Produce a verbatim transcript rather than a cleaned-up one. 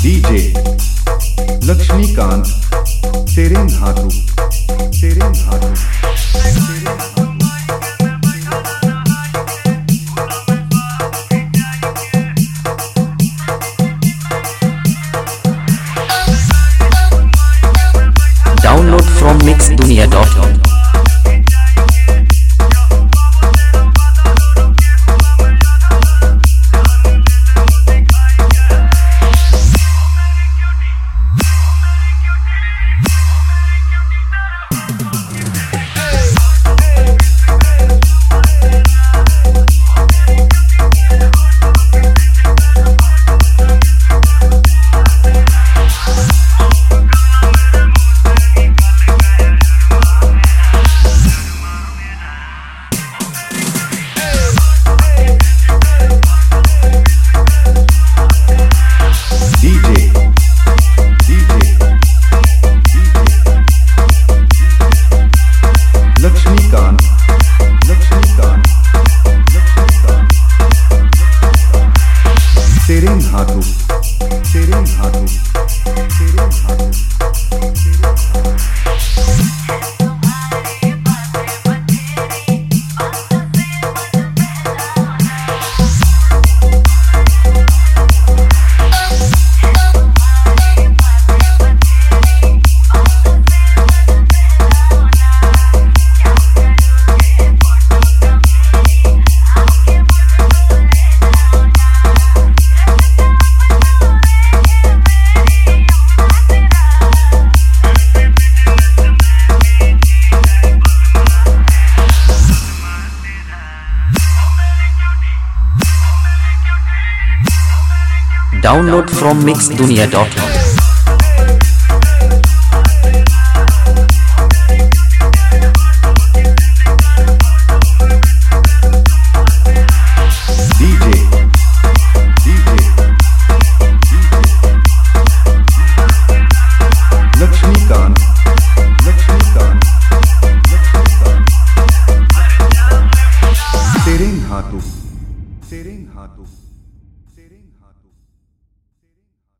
DJ Laxmikant तेरे धातु तेरे धातु Download from mix dunia dot com. Laxmikant Laxmikant Laxmikant तेरे धातु तेरे धातु तेरे धातु Download from mix dunia dot com. DJ DJ Laxmikant Laxmikant Laxmikant तेरे धातु तेरे धातु